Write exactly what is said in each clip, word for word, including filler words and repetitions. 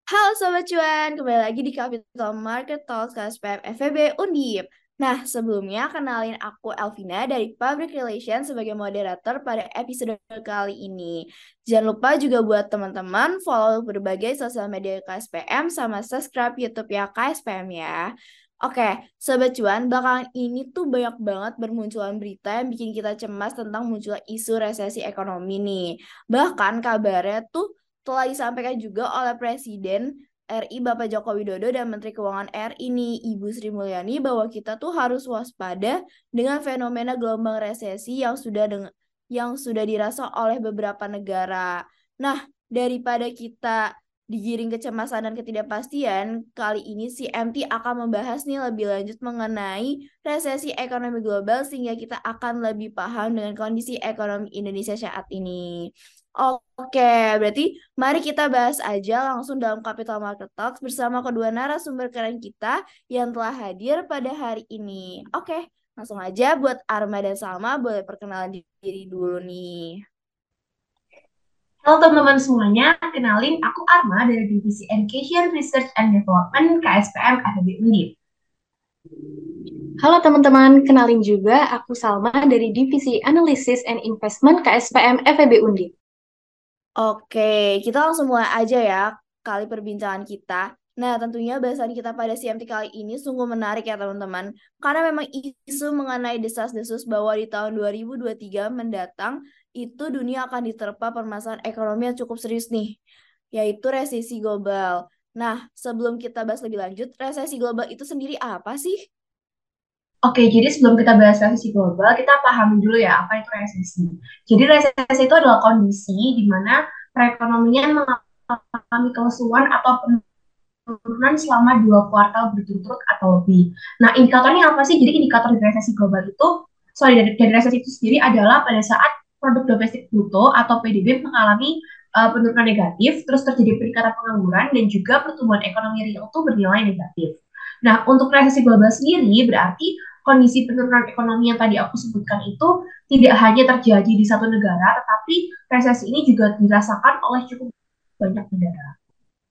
Halo Sobat Cuan, kembali lagi di Capital Market Talks K S P M F E B Undip. Nah, sebelumnya kenalin aku Elvina dari Public Relations sebagai moderator pada episode kali ini. Jangan lupa juga buat teman-teman follow berbagai sosial media K S P M sama subscribe YouTube ya K S P M ya. Oke, Sobat Cuan, belakangan ini tuh banyak banget bermunculan berita yang bikin kita cemas tentang munculnya isu resesi ekonomi nih. Bahkan kabarnya tuh telah disampaikan juga oleh Presiden R I Bapak Joko Widodo dan Menteri Keuangan R I ini Ibu Sri Mulyani bahwa kita tuh harus waspada dengan fenomena gelombang resesi yang sudah dengan yang sudah dirasa oleh beberapa negara. Nah, daripada kita digiring kecemasan dan ketidakpastian, kali ini si M T akan membahas nih lebih lanjut mengenai resesi ekonomi global sehingga kita akan lebih paham dengan kondisi ekonomi Indonesia saat ini. Oke, berarti mari kita bahas aja langsung dalam Capital Market Talks bersama kedua narasumber keren kita yang telah hadir pada hari ini. Oke, langsung aja buat Arma dan Salma boleh perkenalan diri dulu nih. Halo teman-teman semuanya, kenalin aku Arma dari Divisi Education Research and Development K S P M F E B Undip. Halo teman-teman, kenalin juga aku Salma dari Divisi Analysis and Investment K S P M F E B Undip. Oke, kita langsung mulai aja ya kali perbincangan kita. Nah, tentunya bahasan kita pada C M T kali ini sungguh menarik ya teman-teman. Karena memang isu mengenai desas-desus bahwa di tahun dua ribu dua puluh tiga mendatang itu dunia akan diterpa permasalahan ekonomi yang cukup serius nih, yaitu resesi global. Nah, sebelum kita bahas lebih lanjut, resesi global itu sendiri apa sih? Oke, jadi sebelum kita bahas resesi global, kita pahami dulu ya apa itu resesi. Jadi resesi itu adalah kondisi di mana perekonomian mengalami kelesuan atau penurunan selama dua kuartal berturut-turut atau lebih. Nah, indikatornya apa sih? Jadi indikator dari resesi global itu, sorry, dari, dari resesi itu sendiri adalah pada saat produk domestik bruto atau P D B mengalami uh, penurunan negatif, terus terjadi peningkatan pengangguran, dan juga pertumbuhan ekonomi real itu bernilai negatif. Nah, untuk resesi global sendiri berarti kondisi penurunan ekonomi yang tadi aku sebutkan itu tidak hanya terjadi di satu negara, tetapi resesi ini juga dirasakan oleh cukup banyak negara.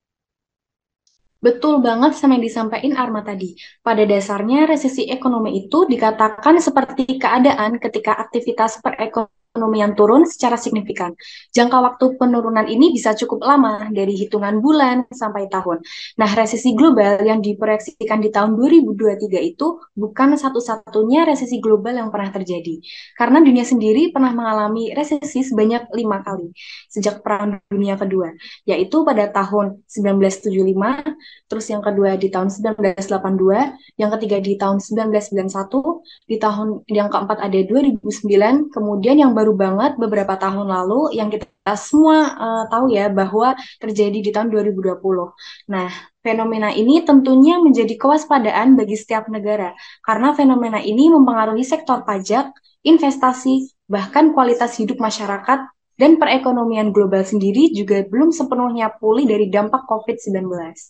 Betul banget sama yang disampaikan Arma tadi. Pada dasarnya resesi ekonomi itu dikatakan seperti keadaan ketika aktivitas perekonomian turun secara signifikan. Jangka waktu penurunan ini bisa cukup lama, dari hitungan bulan sampai tahun. Nah, resesi global yang diproyeksikan di tahun dua ribu dua puluh tiga itu bukan satu-satunya resesi global yang pernah terjadi. Karena dunia sendiri pernah mengalami resesi sebanyak lima kali sejak Perang Dunia Kedua, yaitu pada tahun seribu sembilan ratus tujuh puluh lima, terus yang kedua di tahun seribu sembilan ratus delapan puluh dua, yang ketiga di tahun seribu sembilan ratus sembilan puluh satu, di tahun yang keempat ada dua ribu sembilan, kemudian yang baru banget beberapa tahun lalu yang kita semua uh, tahu ya bahwa terjadi di tahun dua ribu dua puluh. Nah, fenomena ini tentunya menjadi kewaspadaan bagi setiap negara karena fenomena ini mempengaruhi sektor pajak, investasi, bahkan kualitas hidup masyarakat dan perekonomian global sendiri juga belum sepenuhnya pulih dari dampak covid sembilan belas.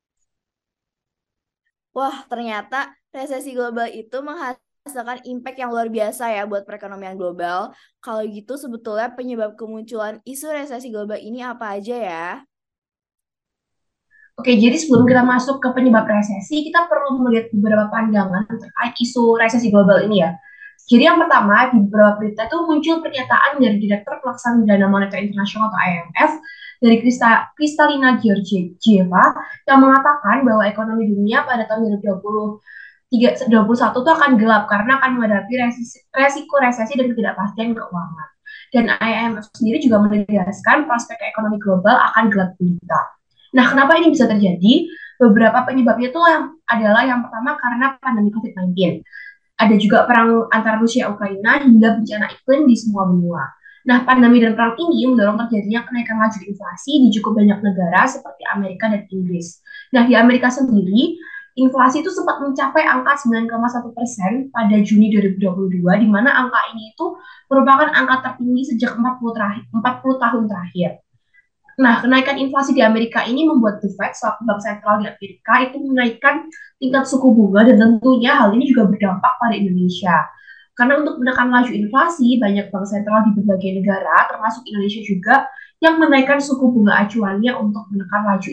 Wah, ternyata resesi global itu menghasilkan impact yang luar biasa ya buat perekonomian global. Kalau gitu sebetulnya penyebab kemunculan isu resesi global ini apa aja ya? Oke, jadi sebelum kita masuk ke penyebab resesi, kita perlu melihat beberapa pandangan terkait isu resesi global ini ya. Jadi yang pertama, di beberapa berita itu muncul pernyataan dari Direktur Pelaksana Dana Moneter Internasional atau I M F, dari Krista, Kristalina Georgieva, yang mengatakan bahwa ekonomi dunia pada tahun dua ribu dua puluh tiga, dua puluh satu itu akan gelap karena akan menghadapi resisi, resiko resesi dan ketidakpastian keuangan. Dan I M F sendiri juga menegaskan prospek ekonomi global akan gelap gulita. Nah, kenapa ini bisa terjadi? Beberapa penyebabnya itu yang adalah yang pertama karena pandemi covid sembilan belas. Ada juga perang antara Rusia dan Ukraina hingga bencana iklim di semua benua. Nah, pandemi dan perang ini mendorong terjadinya kenaikan laju inflasi di cukup banyak negara seperti Amerika dan Inggris. Nah, di Amerika sendiri, inflasi itu sempat mencapai angka sembilan koma satu persen pada Juni dua ribu dua puluh dua, di mana angka ini itu merupakan angka tertinggi sejak empat puluh, terakhir, empat puluh tahun terakhir. Nah, kenaikan inflasi di Amerika ini membuat The Fed, selaku bank sentral di Amerika, itu menaikkan tingkat suku bunga dan tentunya hal ini juga berdampak pada Indonesia. Karena untuk menekan laju inflasi, banyak bank sentral di berbagai negara, termasuk Indonesia juga, yang menaikkan suku bunga acuannya untuk menekan laju inflasi.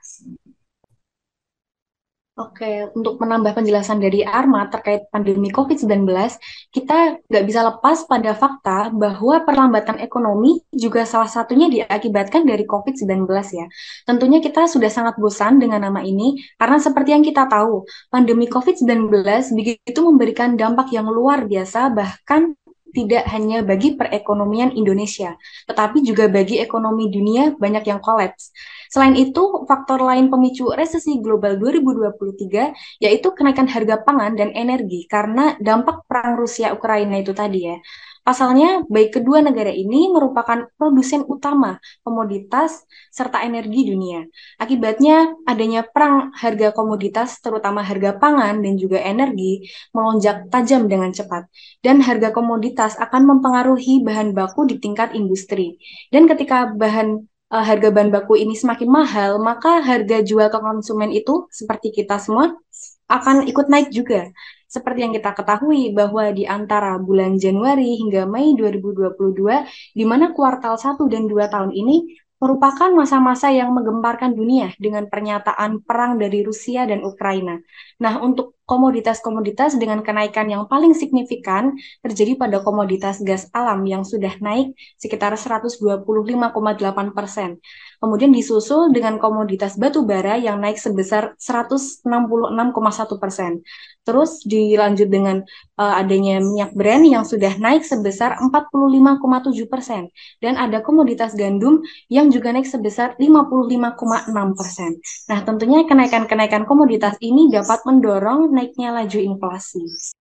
Oke, untuk menambah penjelasan dari Arma terkait pandemi covid sembilan belas, kita nggak bisa lepas pada fakta bahwa perlambatan ekonomi juga salah satunya diakibatkan dari covid sembilan belas ya. Tentunya kita sudah sangat bosan dengan nama ini, karena seperti yang kita tahu, pandemi covid sembilan belas begitu memberikan dampak yang luar biasa, bahkan tidak hanya bagi perekonomian Indonesia, tetapi juga bagi ekonomi dunia banyak yang kolaps. Selain itu, faktor lain pemicu resesi global dua ribu dua puluh tiga yaitu kenaikan harga pangan dan energi karena dampak perang Rusia-Ukraina itu tadi ya. Pasalnya, baik kedua negara ini merupakan produsen utama komoditas serta energi dunia. Akibatnya, adanya perang harga komoditas, terutama harga pangan dan juga energi, melonjak tajam dengan cepat. Dan harga komoditas akan mempengaruhi bahan baku di tingkat industri. Dan ketika bahan uh, harga bahan baku ini semakin mahal, maka harga jual ke konsumen itu seperti kita semua akan ikut naik juga. Seperti yang kita ketahui bahwa di antara bulan Januari hingga Mei dua ribu dua puluh dua, di mana kuartal satu dan dua tahun ini merupakan masa-masa yang menggemparkan dunia dengan pernyataan perang dari Rusia dan Ukraina. Nah, untuk komoditas-komoditas dengan kenaikan yang paling signifikan terjadi pada komoditas gas alam yang sudah naik sekitar seratus dua puluh lima koma delapan persen. Kemudian disusul dengan komoditas batu bara yang naik sebesar seratus enam puluh enam koma satu persen. Terus dilanjut dengan uh, adanya minyak Brent yang sudah naik sebesar empat puluh lima koma tujuh persen. Dan ada komoditas gandum yang juga naik sebesar lima puluh lima koma enam persen. Nah, tentunya kenaikan-kenaikan komoditas ini dapat mendorong naiknya laju inflasi.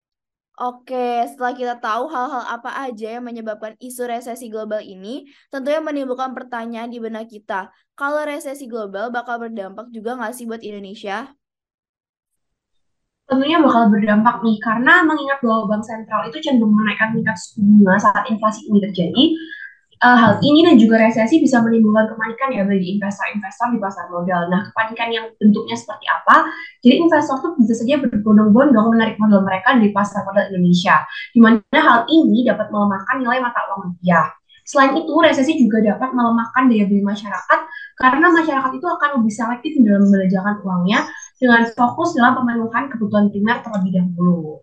Oke, setelah kita tahu hal-hal apa aja yang menyebabkan isu resesi global ini, tentunya menimbulkan pertanyaan di benak kita. Kalau resesi global bakal berdampak juga nggak sih buat Indonesia? Tentunya bakal berdampak nih, karena mengingat bahwa bank sentral itu cenderung menaikkan tingkat suku bunga saat inflasi ini terjadi. Uh, hal ini dan juga resesi bisa menimbulkan kepanikan ya bagi investor-investor di pasar modal. Nah, kepanikan yang bentuknya seperti apa? Jadi investor tuh bisa saja berbondong-bondong menarik modal mereka dari pasar modal Indonesia, di mana hal ini dapat melemahkan nilai mata uang rupiah. Selain itu, resesi juga dapat melemahkan daya beli masyarakat karena masyarakat itu akan lebih selektif dalam membelanjakan uangnya dengan fokus dalam pemenuhan kebutuhan primer terlebih dahulu.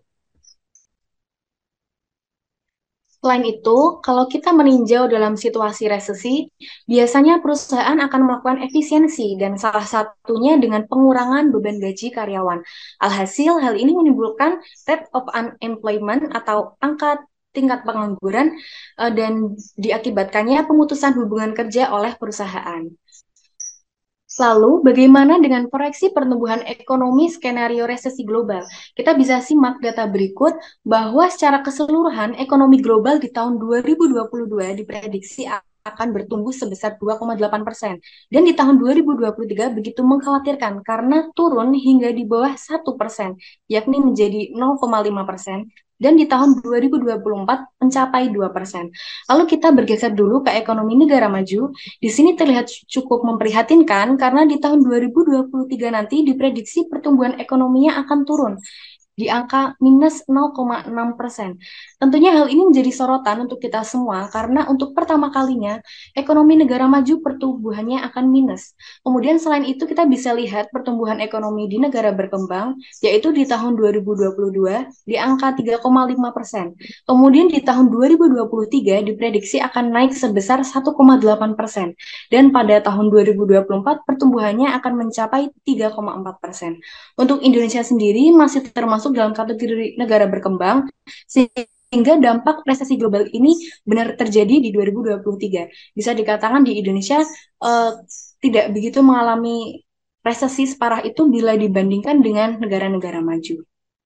Selain itu, kalau kita meninjau dalam situasi resesi, biasanya perusahaan akan melakukan efisiensi dan salah satunya dengan pengurangan beban gaji karyawan. Alhasil, hal ini menimbulkan rate of unemployment atau angka tingkat pengangguran uh, dan diakibatkannya pemutusan hubungan kerja oleh perusahaan. Lalu, bagaimana dengan proyeksi pertumbuhan ekonomi skenario resesi global? Kita bisa simak data berikut bahwa secara keseluruhan ekonomi global di tahun dua ribu dua puluh dua diprediksi akan bertumbuh sebesar dua koma delapan persen. Dan di tahun dua ribu dua puluh tiga begitu mengkhawatirkan karena turun hingga di bawah satu persen, yakni menjadi nol koma lima persen. Dan di tahun dua ribu dua puluh empat mencapai dua persen. Lalu kita bergeser dulu ke ekonomi negara maju. Di sini terlihat cukup memprihatinkan karena di tahun dua ribu dua puluh tiga nanti diprediksi pertumbuhan ekonominya akan turun di angka minus nol koma enam persen. Tentunya hal ini menjadi sorotan untuk kita semua karena untuk pertama kalinya ekonomi negara maju pertumbuhannya akan minus. Kemudian selain itu kita bisa lihat pertumbuhan ekonomi di negara berkembang yaitu di tahun dua ribu dua puluh dua di angka tiga koma lima persen. Kemudian di tahun dua ribu dua puluh tiga diprediksi akan naik sebesar satu koma delapan persen. Dan pada tahun dua ribu dua puluh empat pertumbuhannya akan mencapai tiga koma empat persen. Untuk Indonesia sendiri masih termasuk dalam kategori negara berkembang, sehingga dampak resesi global ini benar terjadi di dua ribu dua puluh tiga. Bisa dikatakan di Indonesia uh, tidak begitu mengalami resesi separah itu bila dibandingkan dengan negara-negara maju.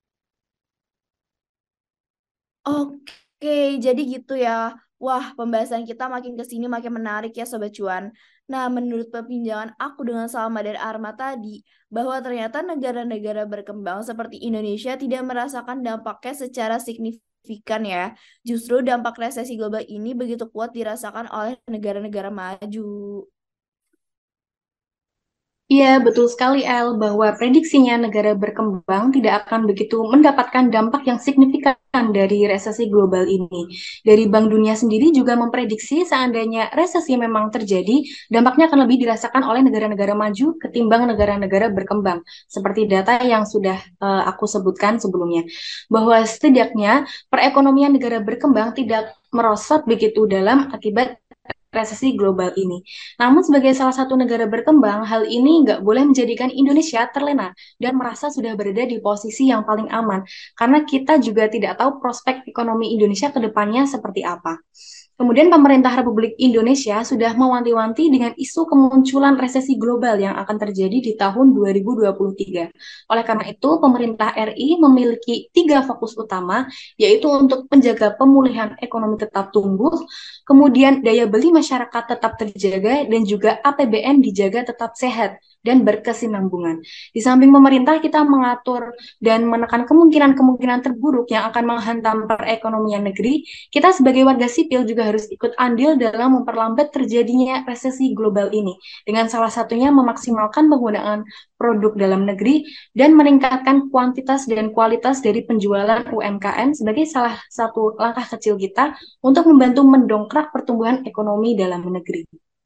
Oke, jadi gitu ya. Wah, pembahasan kita makin ke sini makin menarik ya Sobat Cuan. Nah, menurut perbincangan aku dengan Salma dan Arma tadi, bahwa ternyata negara-negara berkembang seperti Indonesia tidak merasakan dampaknya secara signifikan ya. Justru dampak resesi global ini begitu kuat dirasakan oleh negara-negara maju. Iya, betul sekali, El, bahwa prediksinya negara berkembang tidak akan begitu mendapatkan dampak yang signifikan dari resesi global ini. Dari Bank Dunia sendiri juga memprediksi seandainya resesi memang terjadi, dampaknya akan lebih dirasakan oleh negara-negara maju ketimbang negara-negara berkembang. Seperti data yang sudah eh, aku sebutkan sebelumnya, bahwa setidaknya perekonomian negara berkembang tidak merosot begitu dalam akibat resesi global ini. Namun sebagai salah satu negara berkembang, hal ini nggak boleh menjadikan Indonesia terlena dan merasa sudah berada di posisi yang paling aman, karena kita juga tidak tahu prospek ekonomi Indonesia ke depannya seperti apa. Kemudian pemerintah Republik Indonesia sudah mewanti-wanti dengan isu kemunculan resesi global yang akan terjadi di tahun dua ribu dua puluh tiga. Oleh karena itu, pemerintah R I memiliki tiga fokus utama, yaitu untuk menjaga pemulihan ekonomi tetap tumbuh, kemudian daya beli masyarakat tetap terjaga, dan juga A P B N dijaga tetap sehat dan berkesinambungan. Di samping pemerintah, kita mengatur dan menekan kemungkinan-kemungkinan terburuk yang akan menghantam perekonomian negeri. Kita sebagai warga sipil juga harus ikut andil dalam memperlambat terjadinya resesi global ini, dengan salah satunya memaksimalkan penggunaan produk dalam negeri dan meningkatkan kuantitas dan kualitas dari penjualan U M K M sebagai salah satu langkah kecil kita untuk membantu mendongkrak pertumbuhan ekonomi dalam negeri.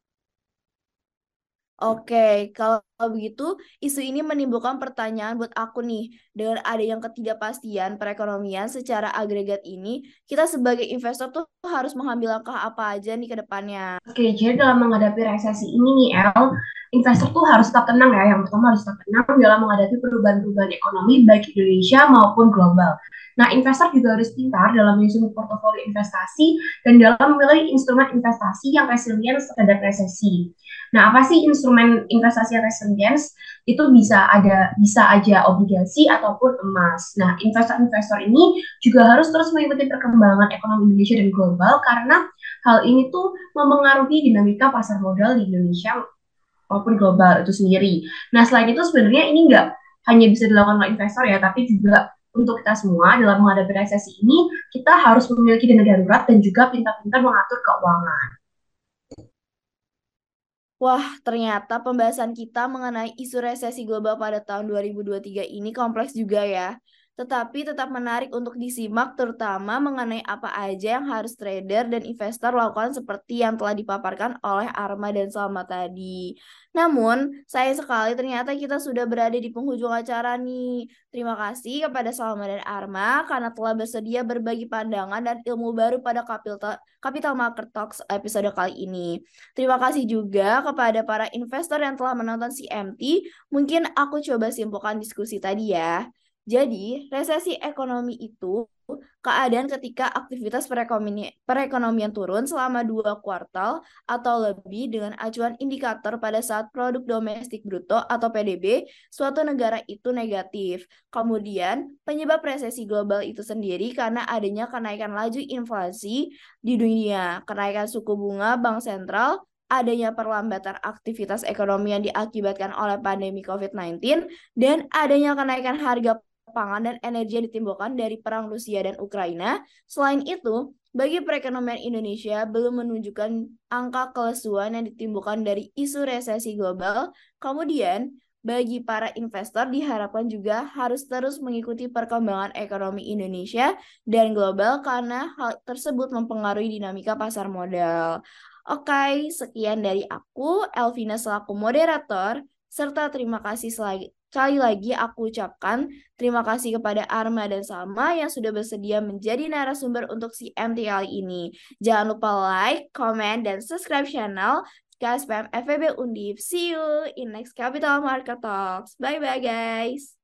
Oke, kalau begitu, isu ini menimbulkan pertanyaan buat aku nih. Dengan adanya ketidakpastian perekonomian secara agregat ini, kita sebagai investor tuh harus mengambil langkah apa aja nih ke depannya? Oke, jadi dalam menghadapi resesi ini nih, El, investor tuh harus tetap tenang ya. Yang pertama harus tetap tenang dalam menghadapi perubahan-perubahan ekonomi baik Indonesia maupun global. Nah, investor juga harus pintar dalam menyusun portofolio investasi dan dalam memilih instrumen investasi yang resilient terhadap resesi. Nah, apa sih instrumen investasi yang resilient? Itu bisa ada bisa aja obligasi ataupun emas. Nah, investor-investor ini juga harus terus mengikuti perkembangan ekonomi Indonesia dan global karena hal ini tuh memengaruhi dinamika pasar modal di Indonesia maupun global itu sendiri. Nah, selain itu sebenarnya ini nggak hanya bisa dilakukan oleh investor ya, tapi juga untuk kita semua dalam menghadapi resesi ini, kita harus memiliki dana darurat dan juga pintar-pintar mengatur keuangan. Wah, ternyata pembahasan kita mengenai isu resesi global pada tahun dua ribu dua puluh tiga ini kompleks juga ya. Tetapi tetap menarik untuk disimak terutama mengenai apa aja yang harus trader dan investor lakukan seperti yang telah dipaparkan oleh Arma dan Salma tadi. Namun, sayang sekali ternyata kita sudah berada di penghujung acara nih. Terima kasih kepada Salma dan Arma karena telah bersedia berbagi pandangan dan ilmu baru pada Capital, Capital Market Talks episode kali ini. Terima kasih juga kepada para investor yang telah menonton C M T. Mungkin aku coba simpulkan diskusi tadi ya. Jadi, resesi ekonomi itu keadaan ketika aktivitas perekonomian, perekonomian turun selama dua kuartal atau lebih dengan acuan indikator pada saat produk domestik bruto atau P D B suatu negara itu negatif. Kemudian, penyebab resesi global itu sendiri karena adanya kenaikan laju inflasi di dunia, kenaikan suku bunga bank sentral, adanya perlambatan aktivitas ekonomi yang diakibatkan oleh pandemi covid sembilan belas, dan adanya kenaikan harga pangan dan energi yang ditimbulkan dari perang Rusia dan Ukraina. Selain itu, bagi perekonomian Indonesia belum menunjukkan angka kelesuan yang ditimbulkan dari isu resesi global. Kemudian, bagi para investor diharapkan juga harus terus mengikuti perkembangan ekonomi Indonesia dan global karena hal tersebut mempengaruhi dinamika pasar modal. Oke, sekian dari aku, Elvina selaku moderator, serta terima kasih selagi Sekali lagi aku ucapkan terima kasih kepada Arma dan Salma yang sudah bersedia menjadi narasumber untuk C M T kali ini. Jangan lupa like, comment, dan subscribe channel K S P M F E B Undip. See you in next Capital Market Talks. Bye-bye guys.